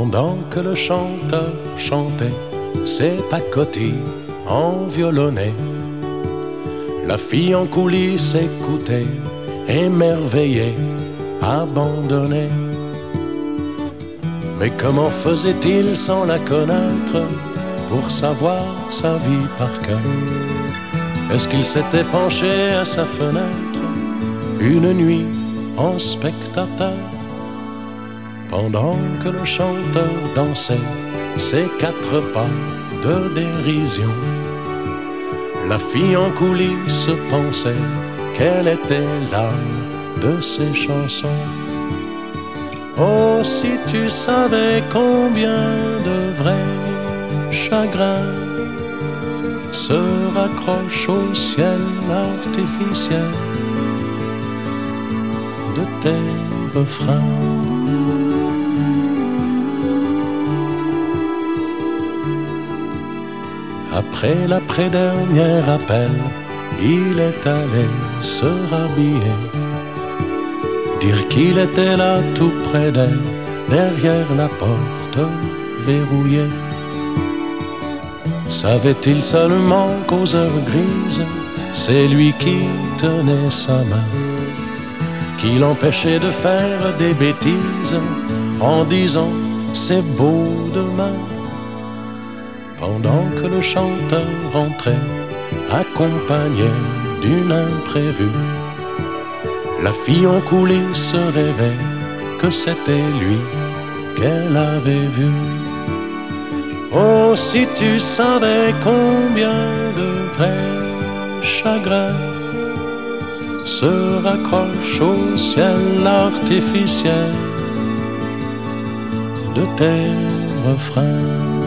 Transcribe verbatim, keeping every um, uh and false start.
Pendant que le chanteur chantait ses pacotilles en violonnet, la fille en coulisses écoutait, émerveillée, abandonnée. Mais comment faisait-il sans la connaître pour savoir sa vie par cœur? Est-ce qu'il s'était penché à sa fenêtre une nuit en spectateur, pendant que le chanteur dansait ses quatre pas de dérision? La fille en coulisses pensait qu'elle était l'âme de ses chansons. Oh, si tu savais combien de vrais chagrins se raccrochent au ciel artificiel de tes refrains. Après l'après-dernier appel, il est allé se rhabiller, dire qu'il était là tout près d'elle, derrière la porte verrouillée. Savait-il seulement qu'aux heures grises, c'est lui qui tenait sa main, qui l'empêchait de faire des bêtises en disant c'est beau demain? Pendant que le chanteur rentrait, accompagné d'une imprévue, la fille en coulisses rêvait que c'était lui qu'elle avait vu. Oh, si tu savais combien de vrais chagrins se raccrochent au ciel artificiel de tes refrains.